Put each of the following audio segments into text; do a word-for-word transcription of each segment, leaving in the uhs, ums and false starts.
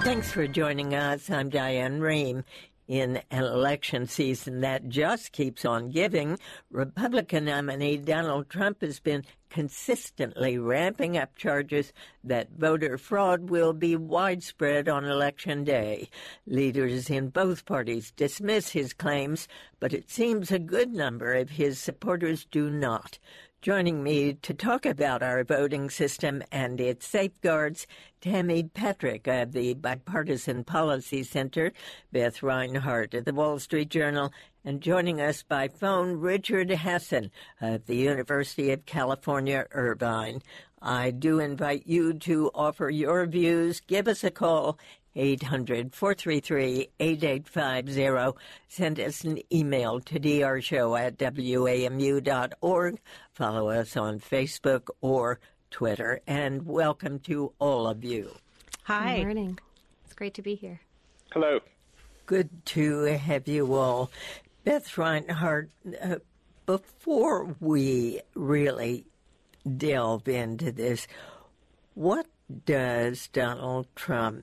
Thanks for joining us. I'm Diane Rehm. In an election season that just keeps on giving, Republican nominee Donald Trump has been consistently ramping up charges that voter fraud will be widespread on Election Day. Leaders in both parties dismiss his claims, but it seems a good number of his supporters do not. Joining me to talk about our voting system and its safeguards, Tammy Petrick of the Bipartisan Policy Center, Beth Reinhardt of the Wall Street Journal, and joining us by phone, Richard Hassan of the University of California, Irvine. I do invite you to offer your views. Give us a call, eight hundred, four three three, eight eight five zero. Send us an email to drshow at w a m u dot org. Follow us on Facebook or Twitter. And welcome to all of you. Hi. Good morning. It's great to be here. Hello. Good to have you all. Beth Reinhardt, uh, before we really delve into this, what does Donald Trump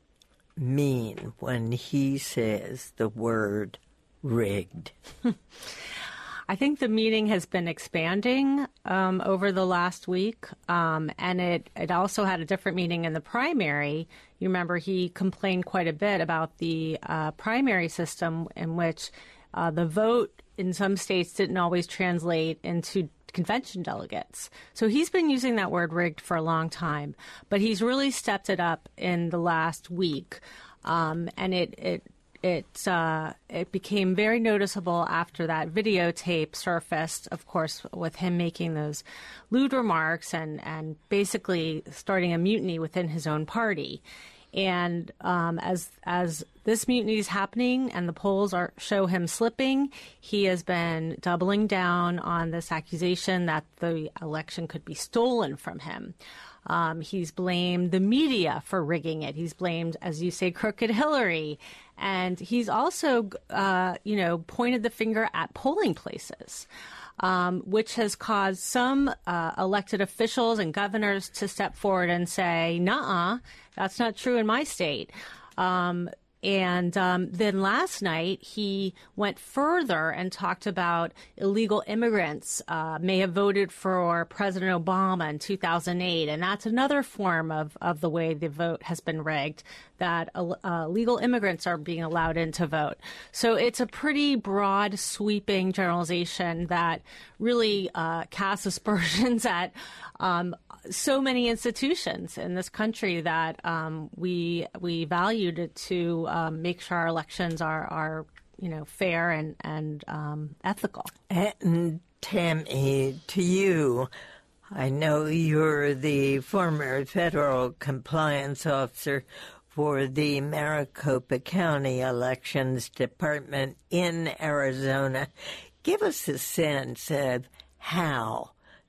mean when he says the word rigged? I think the meaning has been expanding um, over the last week, um, and it, it also had a different meaning in the primary. You remember he complained quite a bit about the uh, primary system in which uh, the vote in some states didn't always translate into convention delegates. So he's been using that word rigged for a long time, but he's really stepped it up in the last week, um, and it it it uh, it became very noticeable after that videotape surfaced, of course, with him making those lewd remarks and and basically starting a mutiny within his own party. And um, as as this mutiny is happening and the polls are show him slipping, he has been doubling down on this accusation that the election could be stolen from him. Um, he's blamed the media for rigging it. He's blamed, as you say, crooked Hillary. And he's also, uh, you know, pointed the finger at polling places. Um, which has caused some uh, elected officials and governors to step forward and say, nuh-uh, that's not true in my state. Um, and um, then last night, he went further and talked about illegal immigrants uh, may have voted for President Obama in two thousand eight. And that's another form of, of the way the vote has been rigged, that uh, legal immigrants are being allowed in to vote. So it's a pretty broad, sweeping generalization that really uh, casts aspersions at um, so many institutions in this country that um, we we valued to um, make sure our elections are, are you know, fair and, and um, ethical. And Tammy, to you, I know you're the former federal compliance officer for the Maricopa County Elections Department in Arizona. Give us a sense of how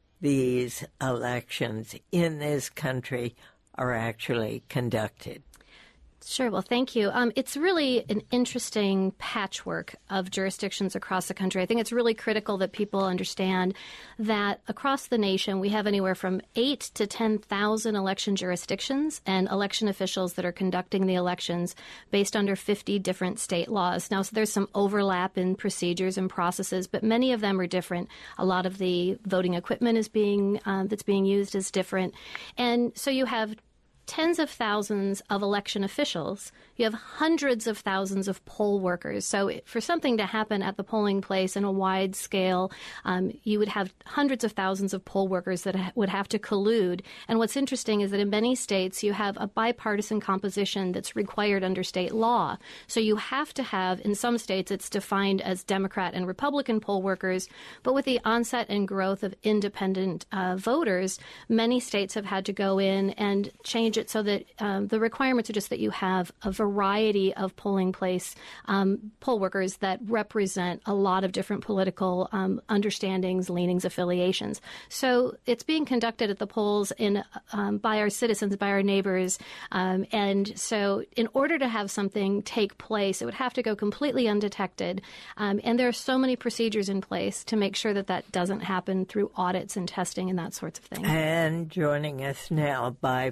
these elections in this country are actually conducted. Sure. Well, thank you. Um, it's really an interesting patchwork of jurisdictions across the country. I think it's really critical that people understand that across the nation, we have anywhere from eight to ten thousand election jurisdictions and election officials that are conducting the elections based under fifty different state laws. Now, so there's some overlap in procedures and processes, but many of them are different. A lot of the voting equipment is being um, that's being used is different, and so you have tens of thousands of election officials. You have hundreds of thousands of poll workers. So for something to happen at the polling place in a wide scale, um, you would have hundreds of thousands of poll workers that ha- would have to collude. And what's interesting is that in many states, you have a bipartisan composition that's required under state law. So you have to have, in some states, it's defined as Democrat and Republican poll workers. But with the onset and growth of independent uh, voters, many states have had to go in and change it so that um, the requirements are just that you have a variety of polling place um, poll workers that represent a lot of different political um, understandings, leanings, affiliations. So it's being conducted at the polls in um, by our citizens, by our neighbors. Um, and so in order to have something take place, it would have to go completely undetected. Um, and there are so many procedures in place to make sure that that doesn't happen through audits and testing and that sorts of things. And joining us now by phone,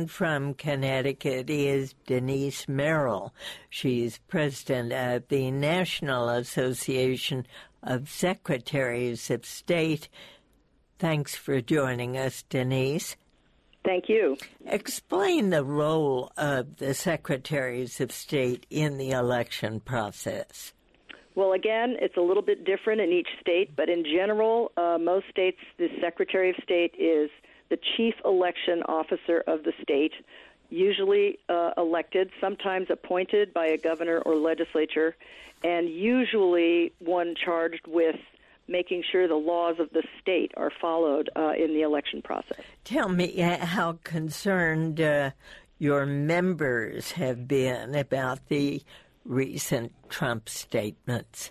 And from Connecticut is Denise Merrill. She's president of the National Association of Secretaries of State. Thanks for joining us, Denise. Thank you. Explain the role of the Secretaries of State in the election process. Well, again, it's a little bit different in each state, but in general, uh, most states, the Secretary of State is the chief election officer of the state, usually uh, elected, sometimes appointed by a governor or legislature, and usually one charged with making sure the laws of the state are followed uh, in the election process. Tell me how concerned uh, your members have been about the recent Trump statements.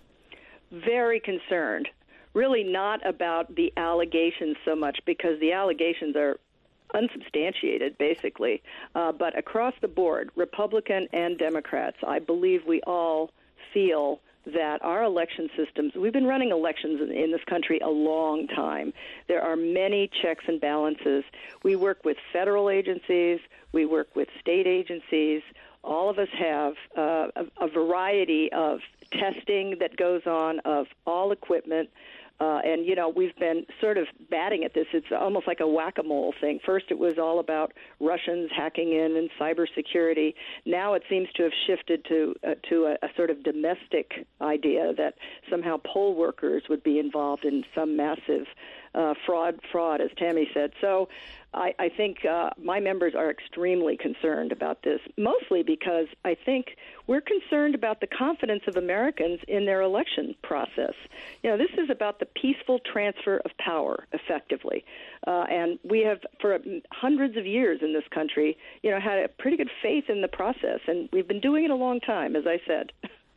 Very concerned. Really not about the allegations so much, because the allegations are unsubstantiated, basically. Uh, but across the board, Republican and Democrats, I believe we all feel that our election systems, we've been running elections in, in this country a long time. There are many checks and balances. We work with federal agencies. We work with state agencies. All of us have uh, a, a variety of testing that goes on of all equipment. Uh, and, you know, we've been sort of batting at this. It's almost like a whack-a-mole thing. First, it was all about Russians hacking in and cybersecurity. Now it seems to have shifted to uh, to a, a sort of domestic idea that somehow poll workers would be involved in some massive uh, fraud, fraud, as Tammy said. So I, I think uh, my members are extremely concerned about this, mostly because I think we're concerned about the confidence of Americans in their election process. You know, this is about the peaceful transfer of power, effectively. Uh, and we have, for hundreds of years in this country, you know, had a pretty good faith in the process, and we've been doing it a long time, as I said.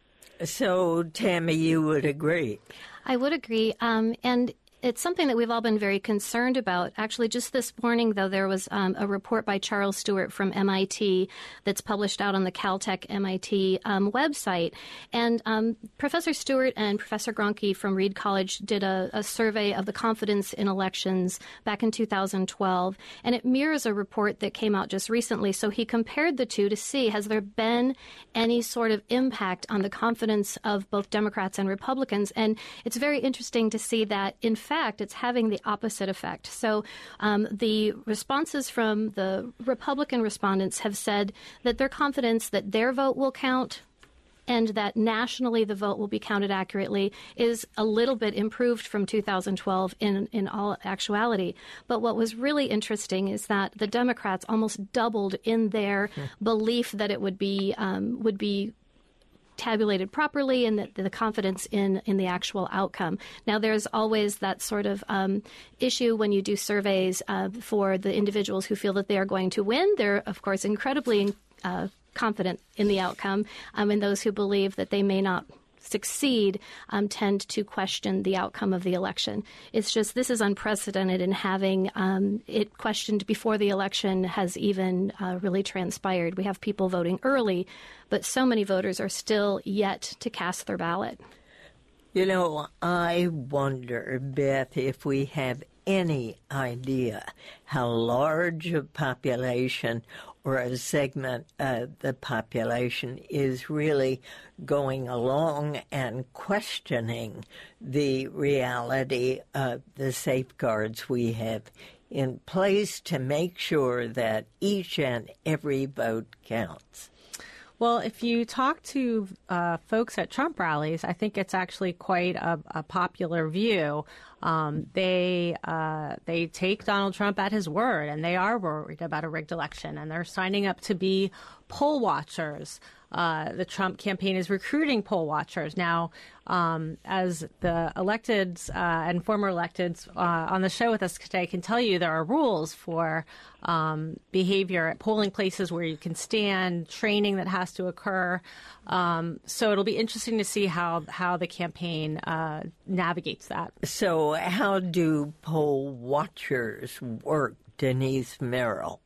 So, Tammy, you would agree? I would agree. Um, and It's something that we've all been very concerned about. Actually, just this morning, though, there was um, a report by Charles Stewart from M I T that's published out on the Caltech M I T um, website. And um, Professor Stewart and Professor Gronke from Reed College did a, a survey of the confidence in elections back in two thousand twelve. And it mirrors a report that came out just recently. So he compared the two to see, has there been any sort of impact on the confidence of both Democrats and Republicans? And it's very interesting to see that, in fact, it's having the opposite effect. So um, the responses from the Republican respondents have said that their confidence that their vote will count and that nationally the vote will be counted accurately is a little bit improved from two thousand twelve in, in all actuality. But what was really interesting is that the Democrats almost doubled in their mm. belief that it would be um, would be tabulated properly and the, the confidence in, in the actual outcome. Now, there's always that sort of um, issue when you do surveys uh, for the individuals who feel that they are going to win. They're, of course, incredibly uh, confident in the outcome, um, and those who believe that they may not succeed um, tend to question the outcome of the election. It's just this is unprecedented in having um, it questioned before the election has even uh, really transpired. We have people voting early, but so many voters are still yet to cast their ballot. You know, I wonder, Beth, if we have any idea how large a population or a segment of the population is really going along and questioning the reality of the safeguards we have in place to make sure that each and every vote counts. Well, if you talk to uh, folks at Trump rallies, I think it's actually quite a, a popular view. Um, they uh, they take Donald Trump at his word, and they are worried about a rigged election, and they're signing up to be poll watchers. Uh, the Trump campaign is recruiting poll watchers. Now, um, as the electeds uh, and former electeds uh, on the show with us today can tell you, there are rules for um, behavior at polling places where you can stand, training that has to occur. Um, so it'll be interesting to see how, how the campaign uh, navigates that. So how do poll watchers work, Denise Merrill?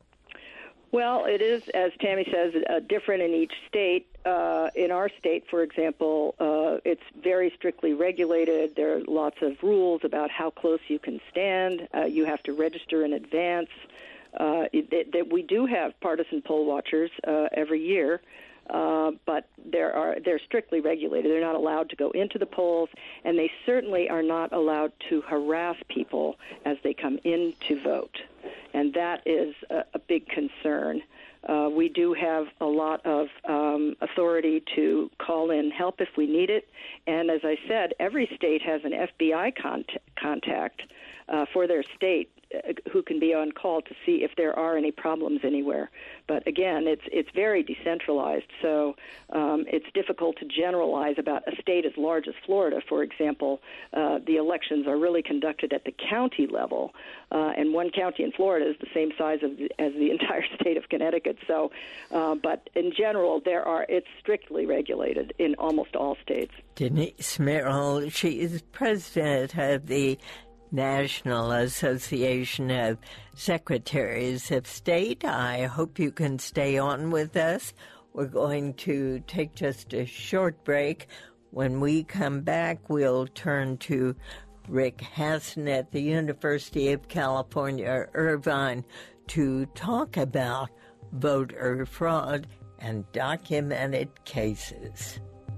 Well, it is, as Tammy says, uh, different in each state. Uh, in our state, for example, uh, it's very strictly regulated. There are lots of rules about how close you can stand. Uh, you have to register in advance. uh, that, that we do have partisan poll watchers uh, every year. Uh, but there are they're strictly regulated. They're not allowed to go into the polls, and they certainly are not allowed to harass people as they come in to vote. And that is a, a big concern. Uh, we do have a lot of um, authority to call in help if we need it. And as I said, every state has an F B I cont- contact uh, for their state who can be on call to see if there are any problems anywhere. But again, it's it's very decentralized, so um, it's difficult to generalize about a state as large as Florida, for example. Uh, the elections are really conducted at the county level, uh, and one county in Florida is the same size of the, as the entire state of Connecticut. So, uh, but in general, there are it's strictly regulated in almost all states. Denise Merrill, she is president of the National Association of Secretaries of State. I hope you can stay on with us. We're going to take just a short break. When we come back, we'll turn to Rick Hasen at the University of California, Irvine, to talk about voter fraud and documented cases.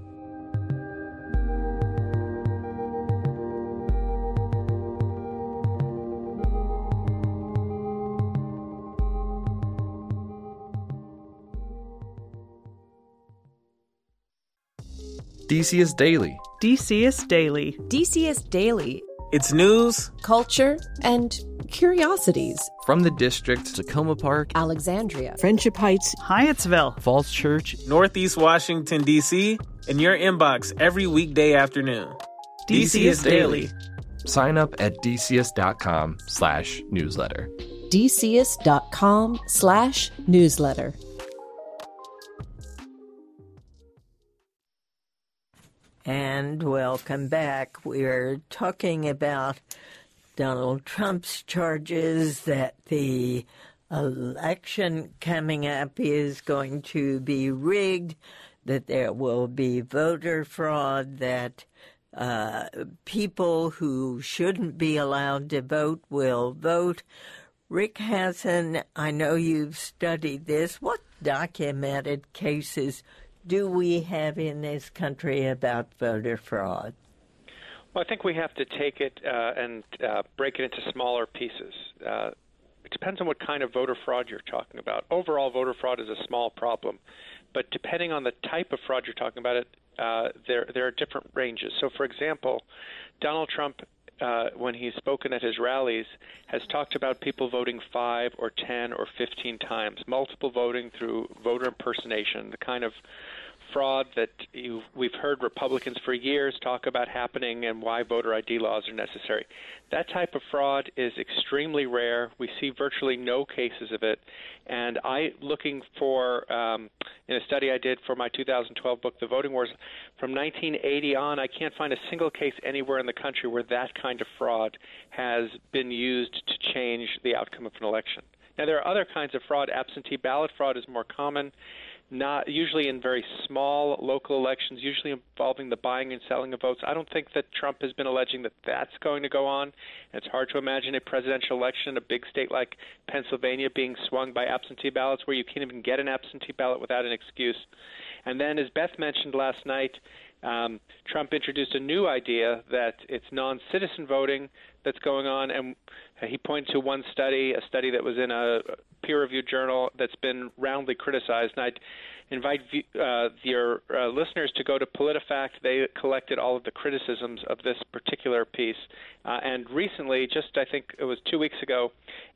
D C S Daily. D C S Daily. D C S Daily. It's news, culture, and curiosities. From the district, Tacoma Park, Alexandria, Friendship Heights, Hyattsville, Falls Church, Northeast Washington, D C, in your inbox every weekday afternoon. D C S Daily. Sign up at dcs.com slash newsletter. dcs.com slash newsletter. And welcome back. We're talking about Donald Trump's charges that the election coming up is going to be rigged, that there will be voter fraud, that uh, people who shouldn't be allowed to vote will vote. Rick Hasen, I know you've studied this. What documented cases do we have in this country about voter fraud? Well, I think we have to take it uh, and uh, break it into smaller pieces. Uh, it depends on what kind of voter fraud you're talking about. Overall, voter fraud is a small problem, but depending on the type of fraud you're talking about, it uh, there there are different ranges. So, for example, Donald Trump, uh, when he's spoken at his rallies, has talked about people voting five or ten or fifteen times, multiple voting through voter impersonation, the kind of fraud that you've, we've heard Republicans for years talk about happening and why voter I D laws are necessary. That type of fraud is extremely rare. We see virtually no cases of it. And I, looking for, um, in a study I did for my two thousand twelve book, The Voting Wars, from nineteen eighty on, I can't find a single case anywhere in the country where that kind of fraud has been used to change the outcome of an election. Now, there are other kinds of fraud. Absentee ballot fraud is more common, not usually in very small local elections, usually involving the buying and selling of votes. I don't think that Trump has been alleging that that's going to go on. It's hard to imagine a presidential election in a big state like Pennsylvania being swung by absentee ballots where you can't even get an absentee ballot without an excuse. And then, as Beth mentioned last night, um, Trump introduced a new idea that it's non-citizen voting that's going on, and he pointed to one study, a study that was in a peer-reviewed journal that's been roundly criticized. And I'd invite uh, your uh, listeners to go to PolitiFact. They collected all of the criticisms of this particular piece. Uh, and recently, just I think it was two weeks ago,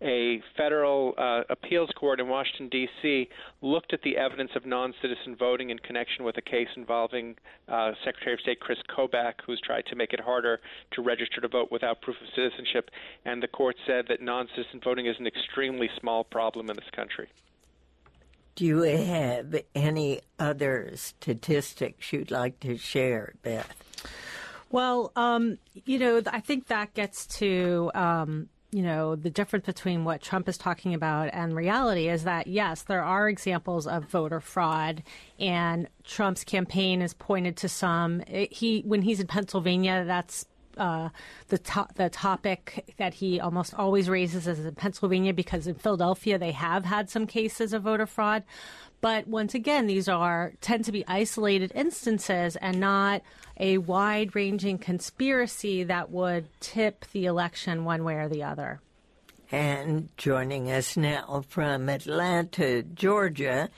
a federal uh, appeals court in Washington, D C looked at the evidence of non-citizen voting in connection with a case involving uh, Secretary of State Chris Kobach, who's tried to make it harder to register to vote without proof of citizenship. And the court said that non-citizen voting is an extremely small problem in this country. Do you have any other statistics you'd like to share, Beth? Well, um, you know, I think that gets to, um, you know, the difference between what Trump is talking about and reality is that, yes, there are examples of voter fraud, and Trump's campaign has pointed to some. It, he, when he's in Pennsylvania, that's uh, the to- the topic that he almost always raises is in Pennsylvania, because in Philadelphia they have had some cases of voter fraud. But once again, these are tend to be isolated instances and not a wide-ranging conspiracy that would tip the election one way or the other. And joining us now from Atlanta, Georgia,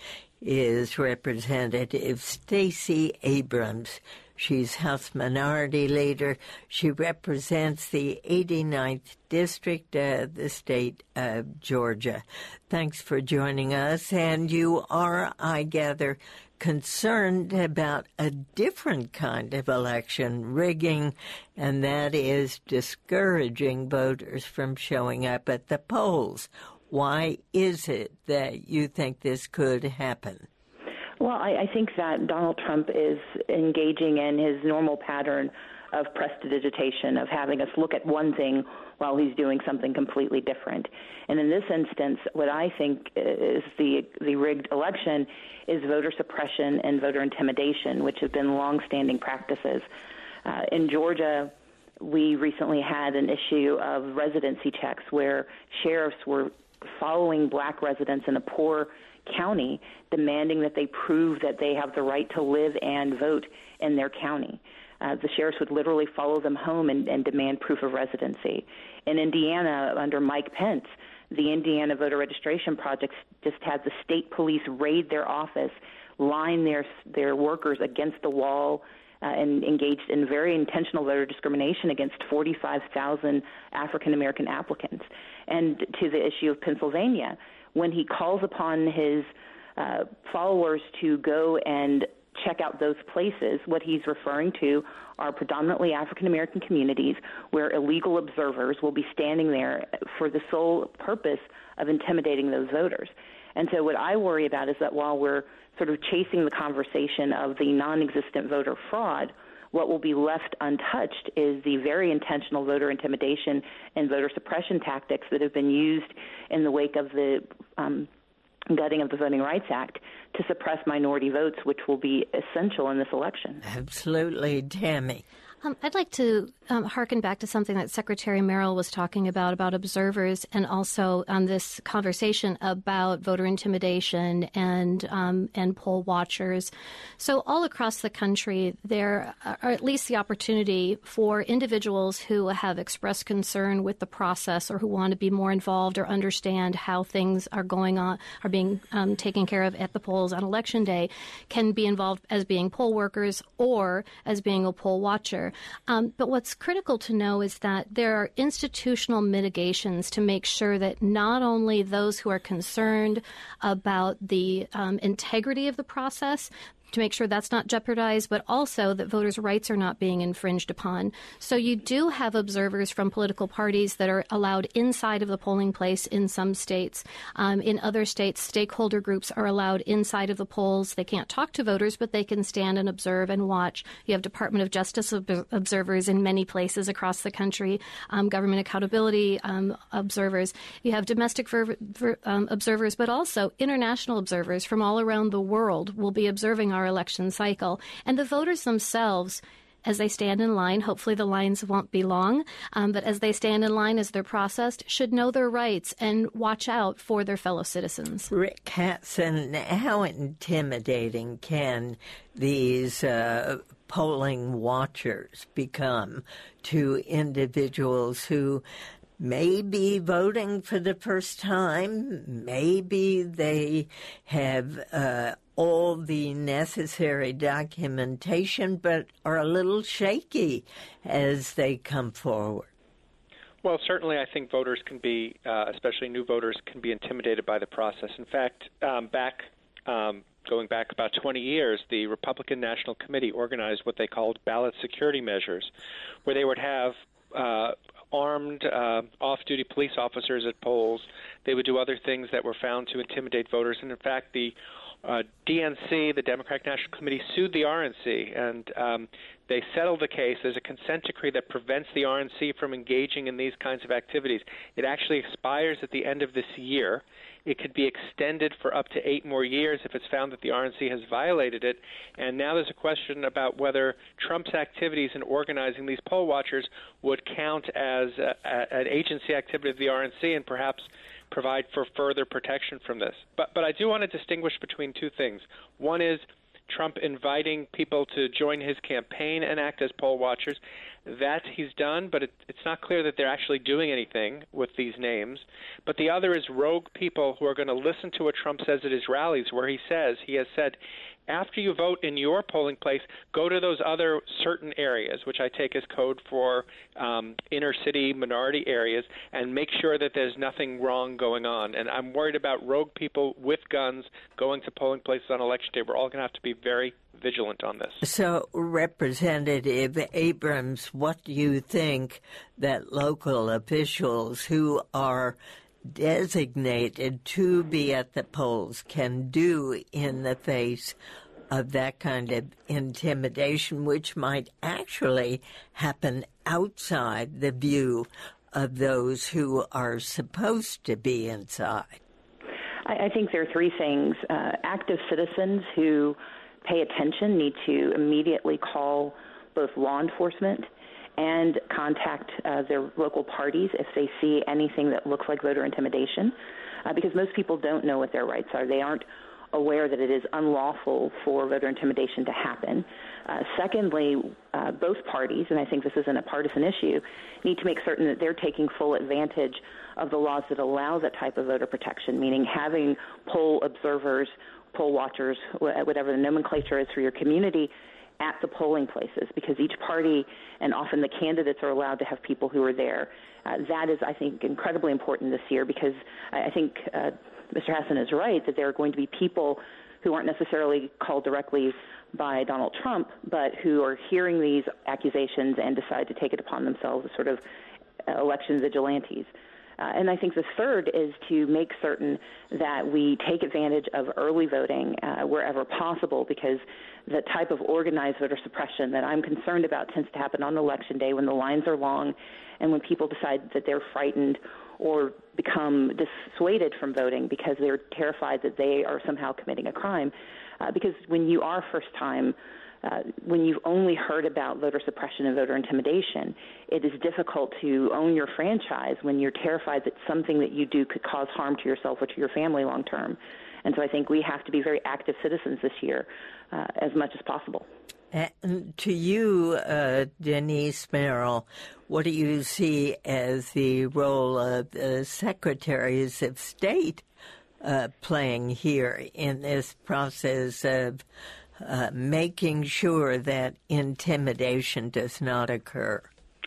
is Representative Stacey Abrams. She's House Minority Leader. She represents the eighty-ninth District of the state of Georgia. Thanks for joining us. And you are, I gather, concerned about a different kind of election rigging, and that is discouraging voters from showing up at the polls. Why is it that you think this could happen? Well, I, I think that Donald Trump is engaging in his normal pattern of prestidigitation, of having us look at one thing while he's doing something completely different. And in this instance, what I think is the the rigged election is voter suppression and voter intimidation, which have been longstanding practices. Uh, in Georgia, we recently had an issue of residency checks where sheriffs were following black residents in a poor county, demanding that they prove that they have the right to live and vote in their county. Uh, the sheriffs would literally follow them home and, and demand proof of residency. In Indiana, under Mike Pence, the Indiana Voter Registration Project just had the state police raid their office, line their their workers against the wall, uh, and engaged in very intentional voter discrimination against forty-five thousand African-American applicants. And to the issue of Pennsylvania, when he calls upon his uh, followers to go and check out those places, what he's referring to are predominantly African-American communities where illegal observers will be standing there for the sole purpose of intimidating those voters. And so what I worry about is that while we're sort of chasing the conversation of the non-existent voter fraud, what will be left untouched is the very intentional voter intimidation and voter suppression tactics that have been used in the wake of the um, gutting of the Voting Rights Act to suppress minority votes, which will be essential in this election. Absolutely. Tammy. Um, I'd like to um, hearken back to something that Secretary Merrill was talking about, about observers, and also um, this conversation about voter intimidation and um, and poll watchers. So all across the country, there are at least the opportunity for individuals who have expressed concern with the process or who want to be more involved or understand how things are going on, are being um, taken care of at the polls on Election Day, can be involved as being poll workers or as being a poll watcher. Um, but what's critical to know is that there are institutional mitigations to make sure that not only those who are concerned about the um, integrity of the process, to make sure that's not jeopardized, but also that voters' rights are not being infringed upon. So you do have observers from political parties that are allowed inside of the polling place in some states. Um, in other states, stakeholder groups are allowed inside of the polls. They can't talk to voters, but they can stand and observe and watch. You have Department of Justice ob- observers in many places across the country, um, government accountability um, observers. You have domestic ver- ver- um, observers, but also international observers from all around the world will be observing our Our election cycle. And the voters themselves, as they stand in line, hopefully the lines won't be long, um, but as they stand in line as they're processed, should know their rights and watch out for their fellow citizens. Rick Katzen, how intimidating can these uh, polling watchers become to individuals who may be voting for the first time, maybe they have uh, all the necessary documentation, but are a little shaky as they come forward? Well, certainly I think voters can be, uh, especially new voters, can be intimidated by the process. In fact, um, back um, going back about twenty years, the Republican National Committee organized what they called ballot security measures, where they would have uh, armed uh, off-duty police officers at polls. They would do other things that were found to intimidate voters. And in fact, the uh, D N C, the Democratic National Committee, sued the R N C, and um, They settle the case. There's a consent decree that prevents the R N C from engaging in these kinds of activities. It actually expires at the end of this year. It could be extended for up to eight more years if it's found that the R N C has violated it. And now there's a question about whether Trump's activities in organizing these poll watchers would count as a, a, an agency activity of the R N C and perhaps provide for further protection from this. But, but I do want to distinguish between two things. One is Trump inviting people to join his campaign and act as poll watchers. That he's done, but it, it's not clear that they're actually doing anything with these names. But the other is rogue people who are going to listen to what Trump says at his rallies, where he says, he has said, after you vote in your polling place, go to those other certain areas, which I take as code for um, inner city minority areas, and make sure that there's nothing wrong going on. And I'm worried about rogue people with guns going to polling places on election day. We're all going to have to be very vigilant on this. So, Representative Abrams, what do you think that local officials who are designated to be at the polls can do in the face of that kind of intimidation, which might actually happen outside the view of those who are supposed to be inside? I, I think there are three things. Uh, active citizens who pay attention need to immediately call both law enforcement and contact uh, their local parties if they see anything that looks like voter intimidation, uh, because most people don't know what their rights are. They aren't aware that it is unlawful for voter intimidation to happen. Uh, secondly, uh, both parties, and I think this isn't a partisan issue, need to make certain that they're taking full advantage of the laws that allow that type of voter protection, meaning having poll observers, poll watchers, whatever the nomenclature is for your community, at the polling places, because each party and often the candidates are allowed to have people who are there. Uh, that is, I think, incredibly important this year, because I, I think uh, Mister Hassan is right that there are going to be people who aren't necessarily called directly by Donald Trump, but who are hearing these accusations and decide to take it upon themselves as sort of uh, election vigilantes. Uh, and I think the third is to make certain that we take advantage of early voting uh, wherever possible, because the type of organized voter suppression that I'm concerned about tends to happen on Election Day when the lines are long and when people decide that they're frightened or become dissuaded from voting because they're terrified that they are somehow committing a crime. Uh, because when you are first-time, Uh, when you've only heard about voter suppression and voter intimidation, it is difficult to own your franchise when you're terrified that something that you do could cause harm to yourself or to your family long term. And so I think we have to be very active citizens this year uh, as much as possible. And to you, uh, Denise Merrill, what do you see as the role of the secretaries of state uh, playing here in this process of Uh, making sure that intimidation does not occur?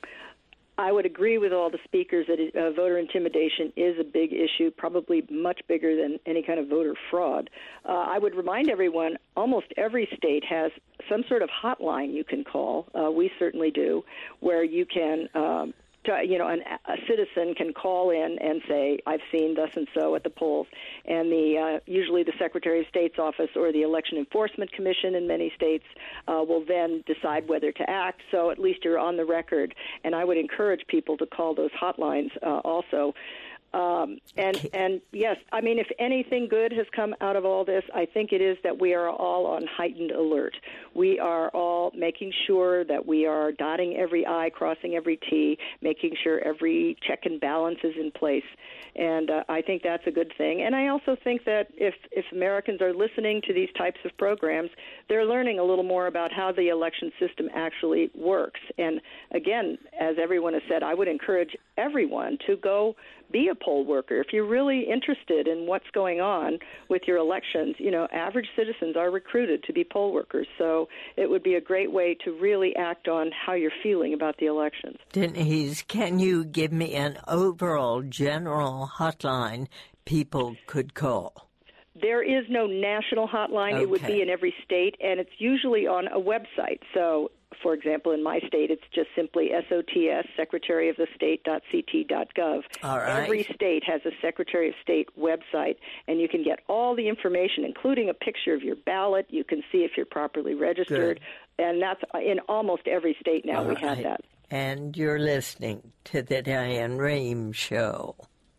I would agree with all the speakers that uh, voter intimidation is a big issue, probably much bigger than any kind of voter fraud. Uh, I would remind everyone, almost every state has some sort of hotline you can call. Uh, we certainly do, where you can um, To, you know, an, a citizen can call in and say, I've seen thus and so at the polls. And the uh, usually the Secretary of State's office or the Election Enforcement Commission in many states uh, will then decide whether to act. So at least you're on the record. And I would encourage people to call those hotlines uh, also. Um, and, and yes, I mean, if anything good has come out of all this, I think it is that we are all on heightened alert. We are all making sure that we are dotting every I, crossing every T, making sure every check and balance is in place. And uh, I think that's a good thing. And I also think that if, if Americans are listening to these types of programs, they're learning a little more about how the election system actually works. And again, as everyone has said, I would encourage everyone to go be a poll worker. If you're really interested in what's going on with your elections, you know, average citizens are recruited to be poll workers. So it would be a great way to really act on how you're feeling about the elections. Denise, can you give me an overall general hotline people could call? There is no national hotline. Okay. It would be in every state, and it's usually on a website. So, for example, in my state, it's just simply S O T S, secretary of the state dot c t dot gov. All right. Every state has a Secretary of State website, and you can get all the information, including a picture of your ballot. You can see if you're properly registered. Good. And that's in almost every state now. All we have right. that. And you're listening to the Diane Rehm Show.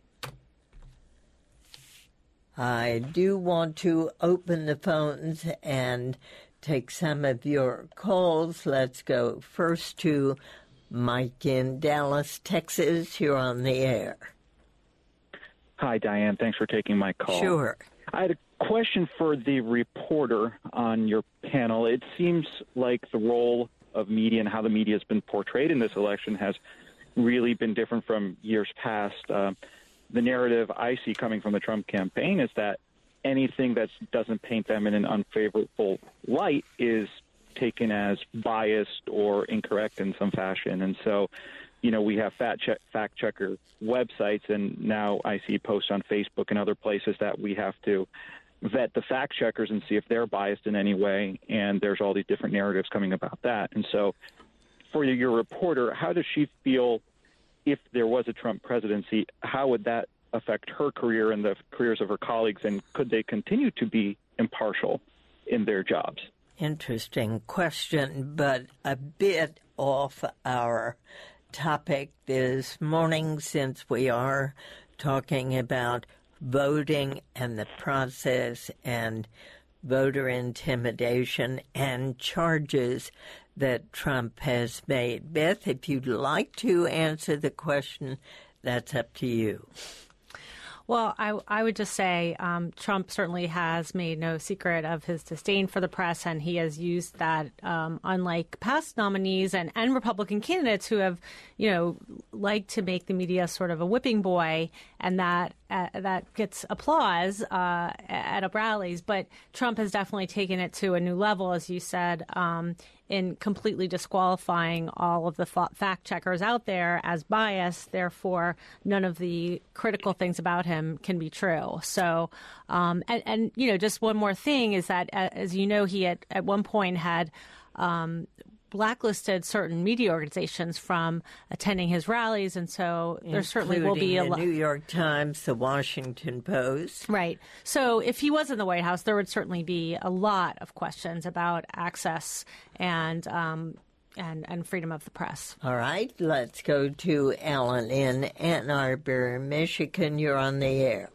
I do want to open the phones and take some of your calls. Let's go first to Mike in Dallas, Texas. You're on the air. Hi, Diane. Thanks for taking my call. Sure. I had a question for the reporter on your panel. It seems like the role of media and how the media has been portrayed in this election has really been different from years past. Uh, the narrative I see coming from the Trump campaign is that anything that doesn't paint them in an unfavorable light is taken as biased or incorrect in some fashion. And so, you know, we have fact check, fact checker websites, and now I see posts on Facebook and other places that we have to vet the fact checkers and see if they're biased in any way. And there's all these different narratives coming about that. And so for your reporter, how does she feel if there was a Trump presidency? How would that affect her career and the careers of her colleagues? And could they continue to be impartial in their jobs? Interesting question, but a bit off our topic this morning, since we are talking about voting and the process and voter intimidation and charges that Trump has made. Beth, if you'd like to answer the question, that's up to you. Well, I, I would just say um, Trump certainly has made no secret of his disdain for the press, and he has used that, um, unlike past nominees and, and Republican candidates who have, you know, liked to make the media sort of a whipping boy, and that uh, that gets applause uh, at rallies. But Trump has definitely taken it to a new level, as you said, um, in completely disqualifying all of the fact checkers out there as biased. Therefore, none of the critical things about him can be true. So, um, and, and, you know, just one more thing is that, as you know, he had, at one point had um, blacklisted certain media organizations from attending his rallies, and so there certainly will be a lot. The New York Times, the Washington Post. Right. So if he was in the White House, there would certainly be a lot of questions about access and um, and and freedom of the press. All right. Let's go to Alan in Ann Arbor, Michigan. You're on the air.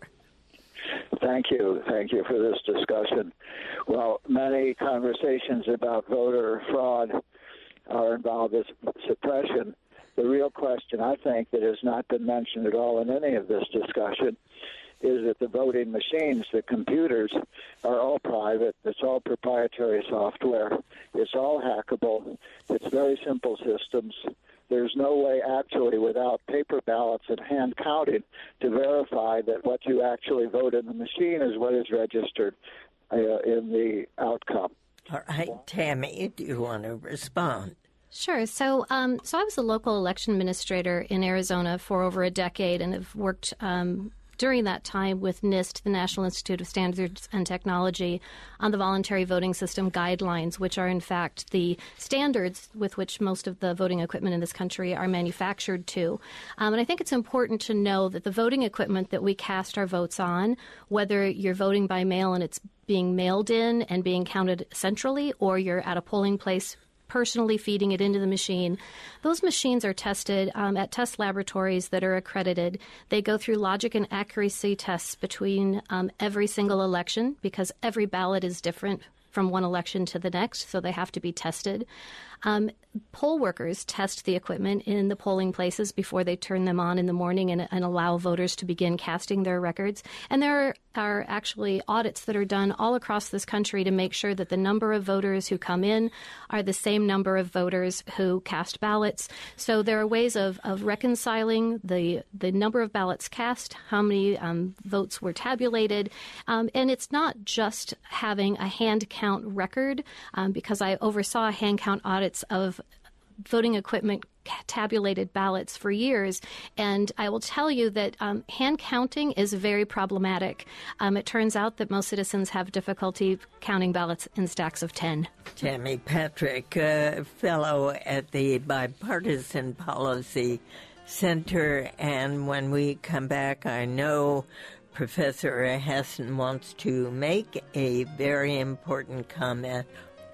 Thank you. Thank you for this discussion. Well, many conversations about voter fraud are involved with suppression. The real question, I think, that has not been mentioned at all in any of this discussion is that the voting machines, the computers, are all private. It's all proprietary software. It's all hackable. It's very simple systems. There's no way actually without paper ballots and hand counting to verify that what you actually vote in the machine is what is registered uh, in the outcome. All right, Tammy, do you want to respond? Sure. So, um, so I was a local election administrator in Arizona for over a decade, and have worked um, during that time with NIST, the National Institute of Standards and Technology, on the voluntary voting system guidelines, which are in fact the standards with which most of the voting equipment in this country are manufactured to. Um, and I think it's important to know that the voting equipment that we cast our votes on, whether you're voting by mail and it's being mailed in and being counted centrally, or you're at a polling place personally feeding it into the machine, those machines are tested um, at test laboratories that are accredited. They go through logic and accuracy tests between um, every single election, because every ballot is different from one election to the next, so they have to be tested. Um, poll workers test the equipment in the polling places before they turn them on in the morning and, and allow voters to begin casting their records. And there are actually audits that are done all across this country to make sure that the number of voters who come in are the same number of voters who cast ballots. So there are ways of, of reconciling the the number of ballots cast, how many um, votes were tabulated. Um, and it's not just having a hand count record, um, because I oversaw hand count audits of voting equipment tabulated ballots for years, and I will tell you that um, hand counting is very problematic. Um, it turns out that most citizens have difficulty counting ballots in stacks of ten. Tammy Patrick, uh, fellow at the Bipartisan Policy Center, and when we come back, I know Professor Hassan wants to make a very important comment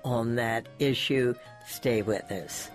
on that issue. Stay with us.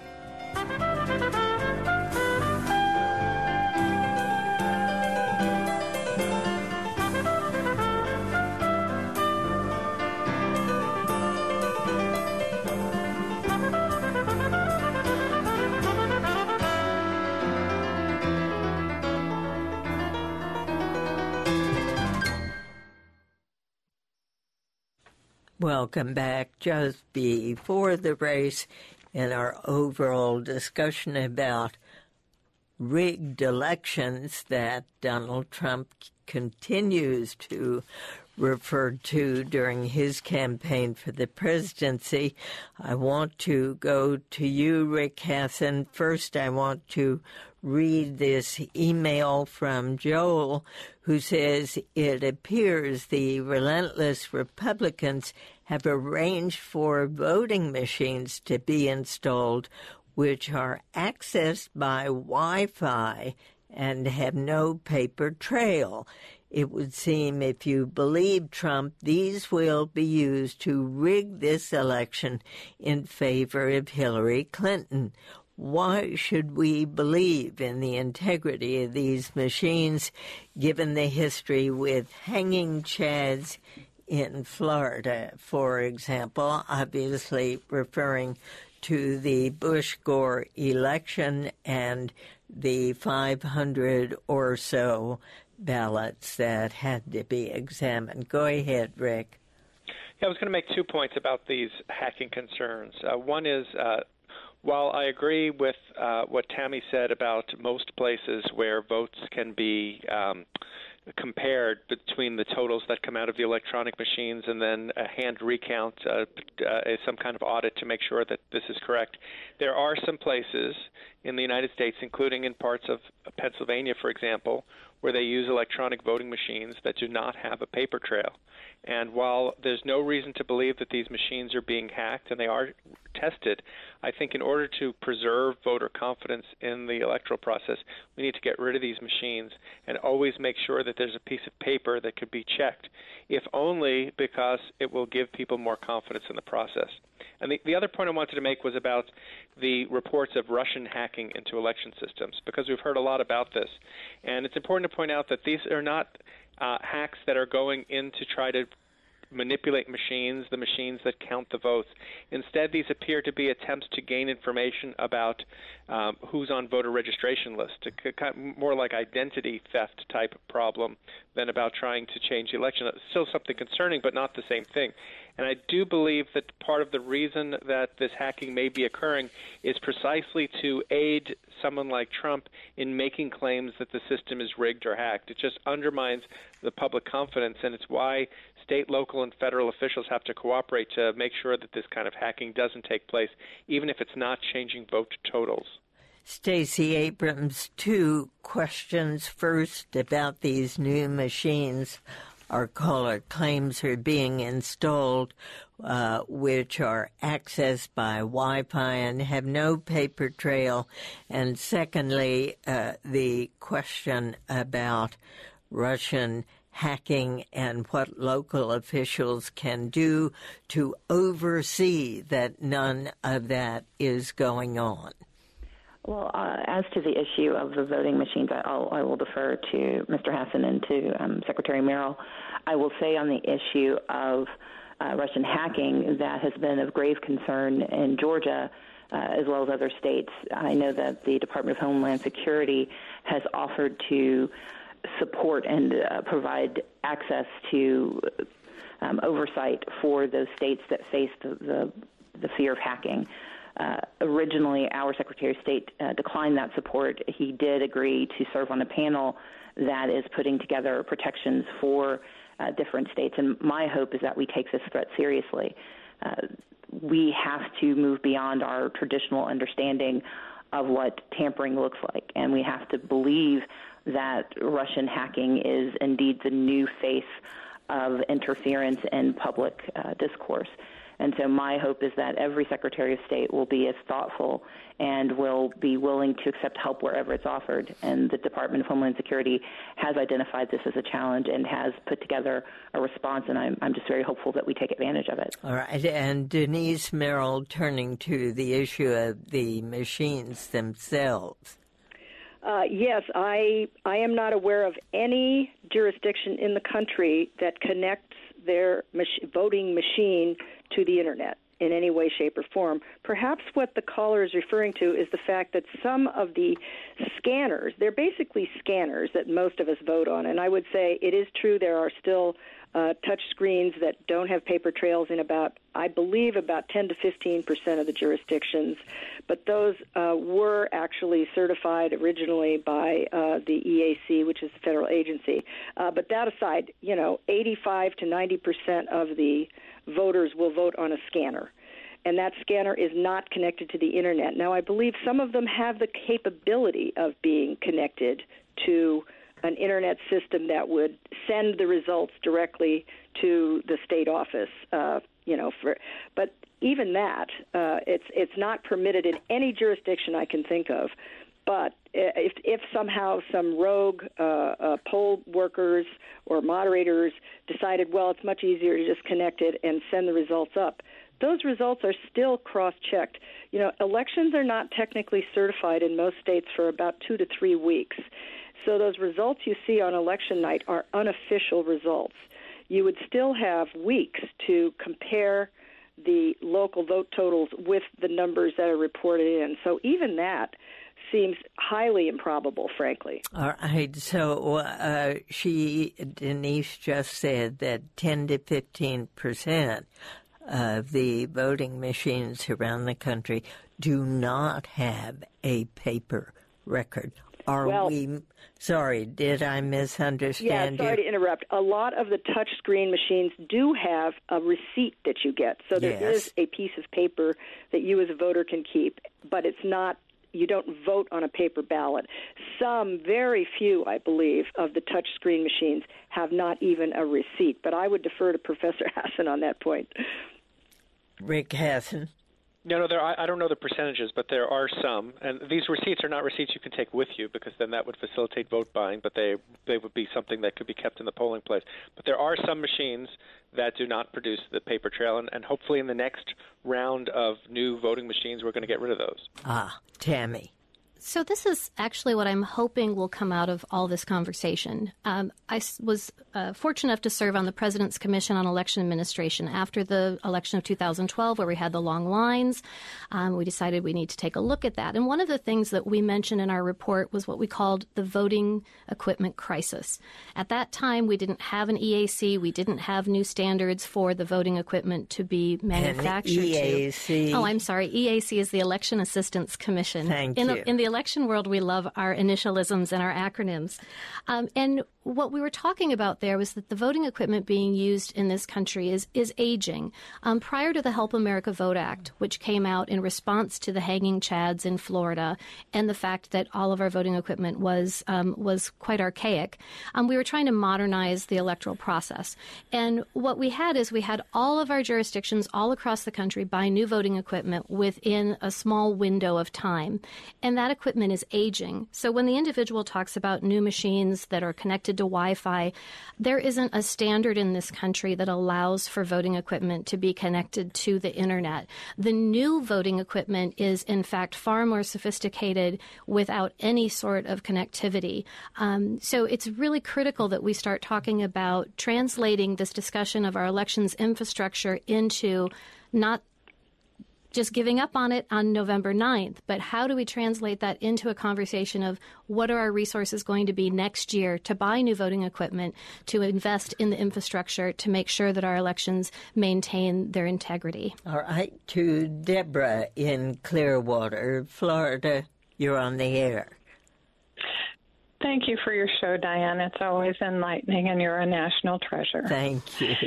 Welcome back. Just before the race, in our overall discussion about rigged elections that Donald Trump continues to refer to during his campaign for the presidency, I want to go to you, Rick Hasen. First, I want to read this email from Joel, who says, it appears the relentless Republicans have arranged for voting machines to be installed which are accessed by Wi-Fi and have no paper trail. It would seem, if you believe Trump, these will be used to rig this election in favor of Hillary Clinton. Why should we believe in the integrity of these machines, given the history with hanging chads in Florida, for example, obviously referring to the Bush-Gore election and the five hundred or so ballots that had to be examined? Go ahead, Rick. Yeah, I was going to make two points about these hacking concerns. Uh, one is, uh, while I agree with uh, what Tammy said about most places where votes can be um, compared between the totals that come out of the electronic machines and then a hand recount, uh, uh, some kind of audit to make sure that this is correct, there are some places in the United States, including in parts of Pennsylvania, for example, where they use electronic voting machines that do not have a paper trail. And while there's no reason to believe that these machines are being hacked and they are tested, I think in order to preserve voter confidence in the electoral process, we need to get rid of these machines and always make sure that there's a piece of paper that could be checked, if only because it will give people more confidence in the process. And the, the other point I wanted to make was about the reports of Russian hacking into election systems, because we've heard a lot about this. And it's important to point out that these are not uh, hacks that are going in to try to manipulate machines, the machines that count the votes. Instead, these appear to be attempts to gain information about um, who's on voter registration lists, a, more like identity theft type problem than about trying to change the election. It's still something concerning, but not the same thing. And I do believe that part of the reason that this hacking may be occurring is precisely to aid someone like Trump in making claims that the system is rigged or hacked. It just undermines the public confidence, and it's why state, local, and federal officials have to cooperate to make sure that this kind of hacking doesn't take place, even if it's not changing vote totals. Stacey Abrams, two questions. First, about these new machines. Our caller claims are being installed, uh, which are accessed by Wi-Fi and have no paper trail. And secondly, uh, the question about Russian hacking and what local officials can do to oversee that none of that is going on. Well, uh, as to the issue of the voting machines, I'll, I will defer to Mister Hasen and to um, Secretary Merrill. I will say on the issue of uh, Russian hacking, that has been of grave concern in Georgia uh, as well as other states. I know that the Department of Homeland Security has offered to support and uh, provide access to um, oversight for those states that face the, the, the fear of hacking. Uh, originally, our Secretary of State uh, declined that support. He did agree to serve on a panel that is putting together protections for uh, different states, and my hope is that we take this threat seriously. Uh, we have to move beyond our traditional understanding of what tampering looks like, and we have to believe that Russian hacking is indeed the new face of interference in public uh, discourse. And so my hope is that every Secretary of State will be as thoughtful and will be willing to accept help wherever it's offered. And the Department of Homeland Security has identified this as a challenge and has put together a response, and I'm, I'm just very hopeful that we take advantage of it. All right. And Denise Merrill, turning to the issue of the machines themselves. Uh, yes, I I am not aware of any jurisdiction in the country that connects their mach- voting machine to the Internet in any way, shape, or form. Perhaps what the caller is referring to is the fact that some of the scanners, they're basically scanners that most of us vote on, and I would say it is true there are still uh, touch screens that don't have paper trails in about, I believe, about ten to fifteen percent of the jurisdictions, but those uh, were actually certified originally by uh, the E A C, which is the federal agency. Uh, but that aside, you know, eighty-five to ninety percent of the voters will vote on a scanner, and that scanner is not connected to the Internet. Now, I believe some of them have the capability of being connected to an Internet system that would send the results directly to the state office, uh, you know, for, but even that, uh, it's it's not permitted in any jurisdiction I can think of. But if, if somehow some rogue uh, uh, poll workers or moderators decided, well, it's much easier to just connect it and send the results up, those results are still cross-checked. You know, elections are not technically certified in most states for about two to three weeks. So those results you see on election night are unofficial results. You would still have weeks to compare the local vote totals with the numbers that are reported in. So even that seems highly improbable, frankly. All right. So uh, she, Denise, just said that ten to fifteen percent of the voting machines around the country do not have a paper record. Are well, we, sorry, did I misunderstand Yeah, sorry you? to interrupt. A lot of the touch screen machines do have a receipt that you get. So there Yes. is a piece of paper that you as a voter can keep, but it's not, you don't vote on a paper ballot. Some, very few, I believe, of the touch screen machines have not even a receipt. But I would defer to Professor Hassan on that point. Rick Hassan. No, no, there. I, I don't know the percentages, but there are some, and these receipts are not receipts you can take with you because then that would facilitate vote buying. But they they would be something that could be kept in the polling place. But there are some machines that do not produce the paper trail, and, and hopefully in the next round of new voting machines, we're going to get rid of those. Ah, Tammy. So this is actually what I'm hoping will come out of all this conversation. Um, I was uh, fortunate enough to serve on the President's Commission on Election Administration after the election of two thousand twelve, where we had the long lines. Um, we decided we need to take a look at that. And one of the things that we mentioned in our report was what we called the voting equipment crisis. At that time, we didn't have an E A C. We didn't have new standards for the voting equipment to be manufactured. An E A C. To. Oh, I'm sorry. E A C is the Election Assistance Commission. Thank in, you. In the election world, we love our initialisms and our acronyms. Um, and what we were talking about there was that the voting equipment being used in this country is, is aging. Um, prior to the Help America Vote Act, which came out in response to the hanging chads in Florida and the fact that all of our voting equipment was um, was quite archaic, um, we were trying to modernize the electoral process. And what we had is we had all of our jurisdictions all across the country buy new voting equipment within a small window of time. And that equipment is aging. So when the individual talks about new machines that are connected to Wi-Fi, there isn't a standard in this country that allows for voting equipment to be connected to the Internet. The new voting equipment is, in fact, far more sophisticated without any sort of connectivity. Um, so it's really critical that we start talking about translating this discussion of our elections infrastructure into not just giving up on it on November ninth, but how do we translate that into a conversation of what are our resources going to be next year to buy new voting equipment, to invest in the infrastructure, to make sure that our elections maintain their integrity. All right, to Deborah in Clearwater, Florida, you're on the air. Thank you for your show, Diane. It's always enlightening, and you're a national treasure. Thank you.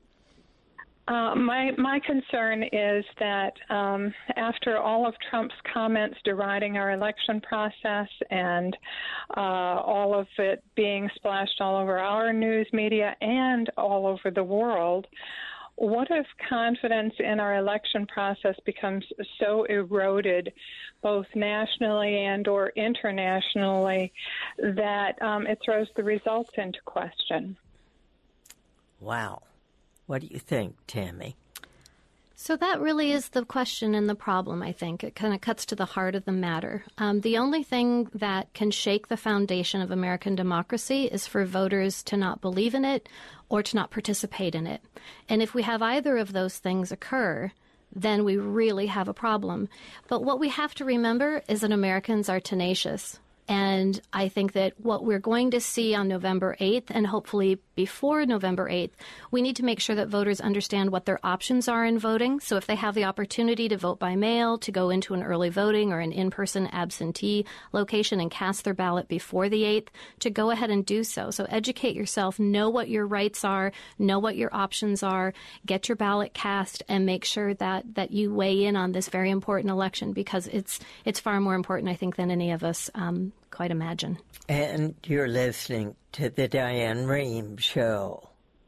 Uh, my my concern is that um, after all of Trump's comments deriding our election process and uh, all of it being splashed all over our news media and all over the world, what if confidence in our election process becomes so eroded, both nationally and or internationally, that um, it throws the results into question? Wow. What do you think, Tammy? So that really is the question and the problem, I think. It kind of cuts to the heart of the matter. Um, the only thing that can shake the foundation of American democracy is for voters to not believe in it or to not participate in it. And if we have either of those things occur, then we really have a problem. But what we have to remember is that Americans are tenacious. And I think that what we're going to see on November eighth, and hopefully before November eighth, we need to make sure that voters understand what their options are in voting. So if they have the opportunity to vote by mail, to go into an early voting or an in-person absentee location and cast their ballot before the eighth, to go ahead and do so. So educate yourself, know what your rights are, know what your options are, get your ballot cast, and make sure that, that you weigh in on this very important election, because it's it's far more important, I think, than any of us um, quite imagine. And you're listening to the Diane Rehm Show.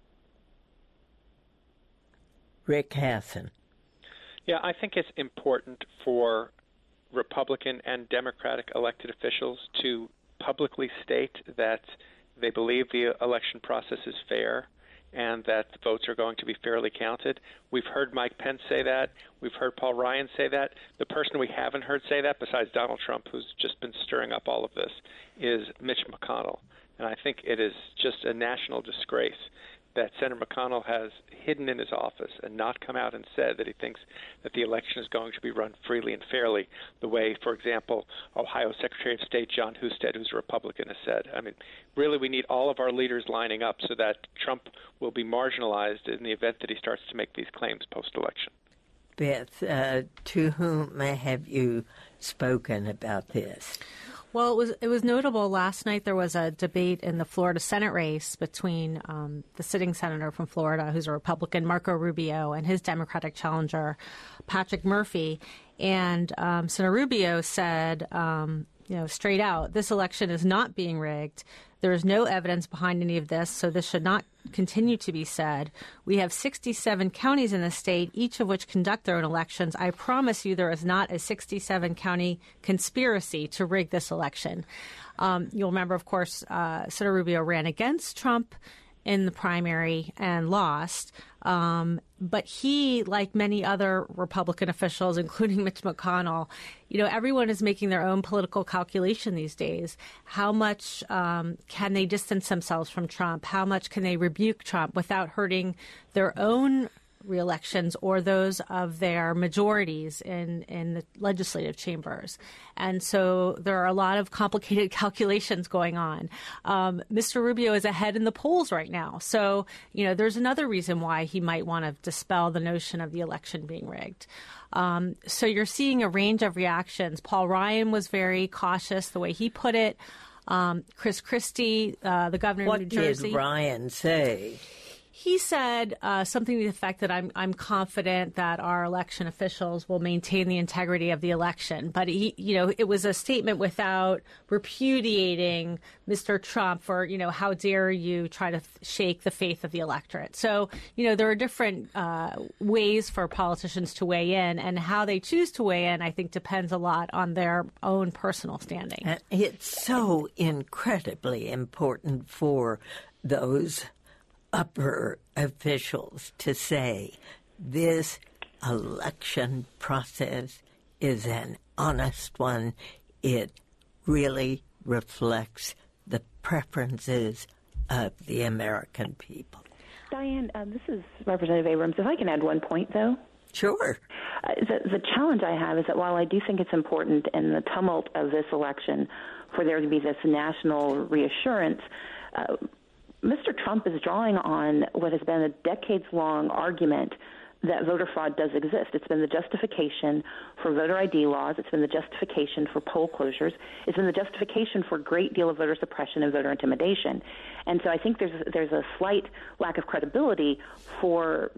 Rick Hasen. Yeah, I think it's important for Republican and Democratic elected officials to publicly state that they believe the election process is fair and that the votes are going to be fairly counted. We've heard Mike Pence say that. We've heard Paul Ryan say that. The person we haven't heard say that, besides Donald Trump, who's just been stirring up all of this, is Mitch McConnell. And I think it is just a national disgrace that Senator McConnell has hidden in his office and not come out and said that he thinks that the election is going to be run freely and fairly, the way, for example, Ohio Secretary of State John Husted, who's a Republican, has said. I mean, really, we need all of our leaders lining up so that Trump will be marginalized in the event that he starts to make these claims post-election. Beth, uh, to whom have you spoken about this? Well, it was it was notable last night. There was a debate in the Florida Senate race between um, the sitting senator from Florida, who's a Republican, Marco Rubio, and his Democratic challenger, Patrick Murphy. And um, Senator Rubio said, um, you know, straight out, this election is not being rigged. There is no evidence behind any of this, so this should not continue to be said. We have sixty-seven counties in the state, each of which conduct their own elections. I promise you there is not a sixty-seven county conspiracy to rig this election. Um, you'll remember, of course, uh, Senator Rubio ran against Trump in the primary and lost. Um, but he, like many other Republican officials, including Mitch McConnell, you know, everyone is making their own political calculation these days. How much um, can they distance themselves from Trump? How much can they rebuke Trump without hurting their own reelections or those of their majorities in, in the legislative chambers? And so there are a lot of complicated calculations going on. Um, Mister Rubio is ahead in the polls right now. So, you know, there's another reason why he might want to dispel the notion of the election being rigged. Um, so you're seeing a range of reactions. Paul Ryan was very cautious, the way he put it. Um, Chris Christie, uh, the governor what of New Jersey. What did Ryan say? He said uh, something to the effect that I'm I'm confident that our election officials will maintain the integrity of the election. But he, you know, it was a statement without repudiating Mister Trump for, you know, how dare you try to shake the faith of the electorate. So, you know, there are different uh, ways for politicians to weigh in, and how they choose to weigh in, I think, depends a lot on their own personal standing. And it's so incredibly important for those upper officials to say this election process is an honest one. It really reflects the preferences of the American people. Diane, uh, this is Representative Abrams. If I can add one point, though. Sure. Uh, the, the challenge I have is that while I do think it's important in the tumult of this election for there to be this national reassurance, uh, Mister Trump is drawing on what has been a decades-long argument that voter fraud does exist. It's been the justification for voter I D laws. It's been the justification for poll closures. It's been the justification for a great deal of voter suppression and voter intimidation. And so I think there's there's a slight lack of credibility for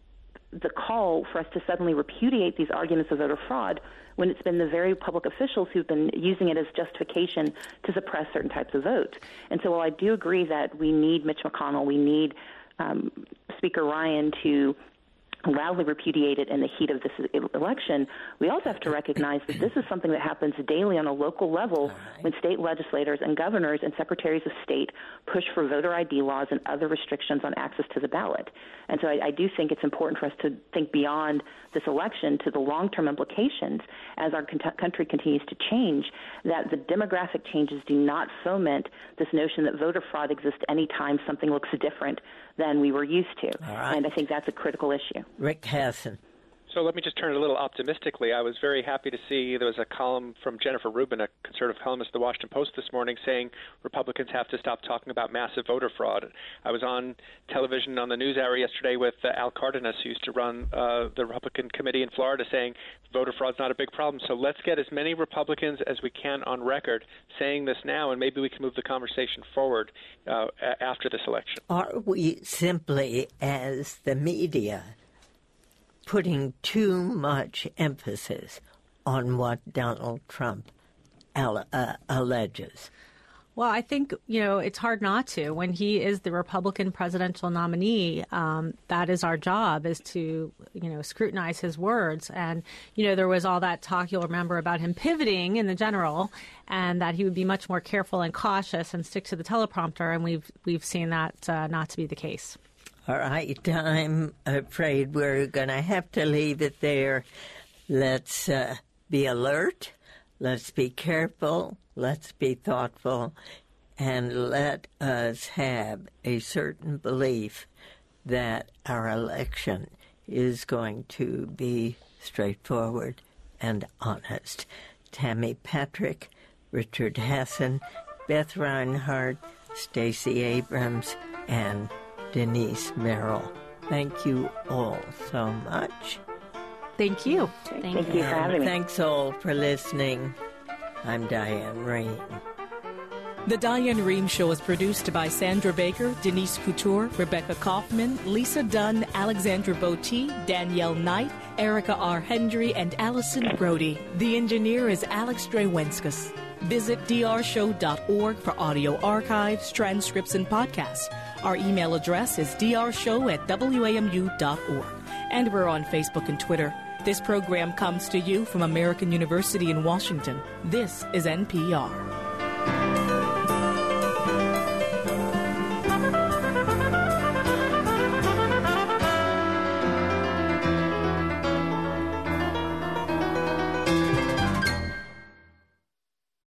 the call for us to suddenly repudiate these arguments of voter fraud when it's been the very public officials who've been using it as justification to suppress certain types of votes. And so while I do agree that we need Mitch McConnell, we need um, Speaker Ryan to loudly repudiate it in the heat of this election, we also have to recognize that this is something that happens daily on a local level when state legislators and governors and secretaries of state push for voter I D laws and other restrictions on access to the ballot. And so I, I do think it's important for us to think beyond this election to the long-term implications as our con- country continues to change, that the demographic changes do not foment this notion that voter fraud exists any time something looks different than we were used to. Right. And I think that's a critical issue. Rick Hasen. So let me just turn it a little optimistically. I was very happy to see there was a column from Jennifer Rubin, a conservative columnist at the Washington Post this morning, saying Republicans have to stop talking about massive voter fraud. I was on television on the news hour yesterday with uh, Al Cardenas, who used to run uh, the Republican committee in Florida, saying voter fraud's not a big problem. So let's get as many Republicans as we can on record saying this now, and maybe we can move the conversation forward uh, after this election. Are we simply, as the media, putting too much emphasis on what Donald Trump alle- uh, alleges? Well, I think, you know, it's hard not to. When he is the Republican presidential nominee, um, that is our job, is to, you know, scrutinize his words. And, you know, there was all that talk, you'll remember, about him pivoting in the general and that he would be much more careful and cautious and stick to the teleprompter. And we've we've seen that uh, not to be the case. All right, I'm afraid we're going to have to leave it there. Let's uh, be alert. Let's be careful. Let's be thoughtful. And let us have a certain belief that our election is going to be straightforward and honest. Tammy Patrick, Richard Hasen, Beth Reinhardt, Stacey Abrams, and Denise Merrill. Thank you all so much. Thank you. Thank, Thank you for having me. Thanks all for listening. I'm Diane Rehm. The Diane Rehm Show is produced by Sandra Baker, Denise Couture, Rebecca Kaufman, Lisa Dunn, Alexandra Botti, Danielle Knight, Erica R. Hendry, and Allison Brody. The engineer is Alex Drewenskus. Visit d r show dot org for audio archives, transcripts, and podcasts. Our email address is d r show at w a m u dot org. And we're on Facebook and Twitter. This program comes to you from American University in Washington. This is N P R.